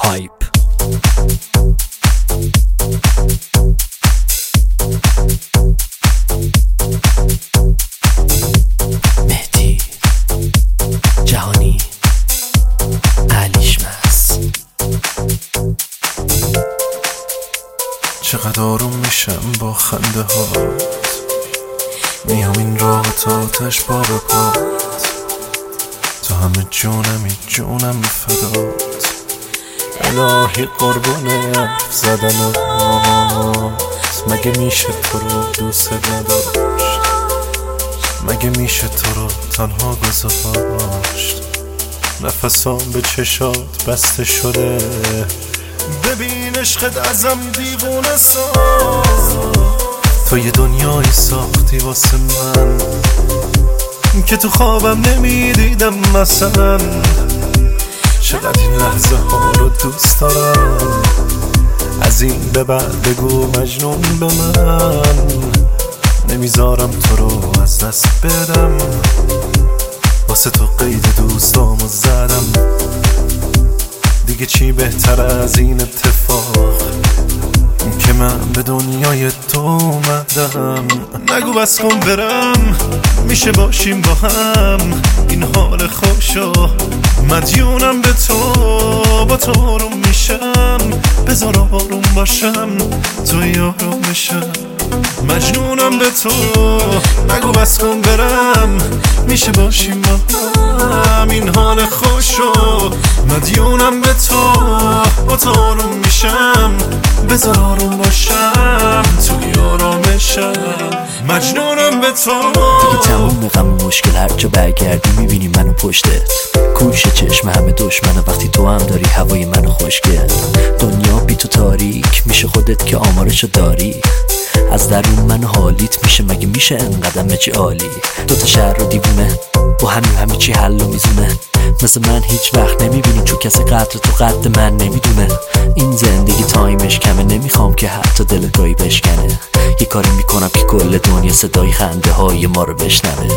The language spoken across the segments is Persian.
هایپ. مهدی جهانی علیش مس. چقدر آروم میشم با خنده هات، میام این راه تا آتش پا به پات، تو همه جونم فدات. الهی قربون حرف زدنات، مگه میشه تو رو دوست نداشت؟ مگه میشه تو رو تنها گذاشت؟ نفسام به چشات بسته شده، ببین عشقت ازم دیوونه ساز. تو یه دنیایی ساختی واسه من که تو خوابم نمیدیدم مثلا. چقدر این لحظه ها رو دوست دارم، از این به بعد بگو مجنون به من. نمیذارم تو رو از دست بدم، واسه تو قید دوستامو زدم. دیگه چی بهتر از این اتفاق که من به دنیای تو اومدم. نگو بس کن برم، میشه باشیم با هم، این حال خوشو مدیونم به تو. با تو آروم میشم، بذار آروم باشم، تو یارم بشم، مجنونم به تو. نگو بس کن برم، میشه باشیم با هم، این حال خوشو مدیونم به تو. با تو آروم میشم، بذار آروم باشم، تو یارمشم، مجنونم به تو. دیگه تموم غم مشکل، هر جا برگردی میبینی منو پشتت. کوش چشم همه دشمنه وقتی تو هم داری هوای منو خوشگل. دنیا بی تو تاریک میشه، خودت که آمارشو داری. از درون من حالیت میشه، مگه میشه انقدر چی عالی؟ دوتا شهر رو دیوونه با همه چی حل و میزونه. مثل من هیچ وقت نمیبینی، چون کسی قدر تو قد من نمیدونه. این زندگی تایمش کمه، نمیخوام که حتی دلگاهی بشکنه. یه کاری میکنم که کل دنیا صدای خنده های ما رو بشنوه.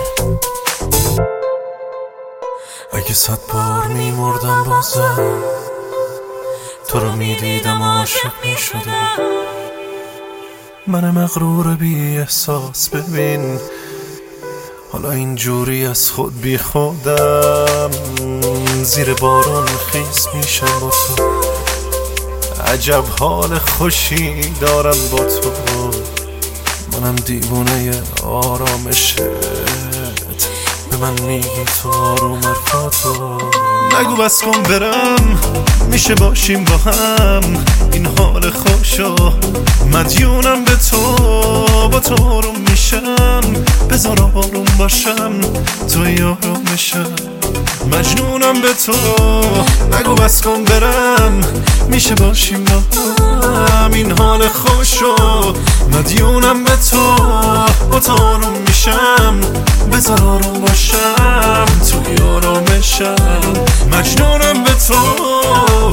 اگه 100 بار میمردم بازم، تو رو میدیدم عاشق میشدم. من مغرور بی احساس ببین، حالا اینجوری از خود بی خودم. زیر بارون خیس میشم با تو، عجب حال خوشی دارم با تو. منم دیوونه آرامشت، به من میگی تو آروم حرفاتو. نگو بس کن برم، میشه باشیم با هم، این حال خوشو مدیونم به تو. با تو آروم میشم، بذار آروم باشم، تو یارمشم، مجنونم به تو. نگو بس کن برم، میشه باشیم با هم، این حال خوشو مدیونم به تو. با تو آروم میشم، بذار آروم باشم، تو یارمشم، مجنونم به تو.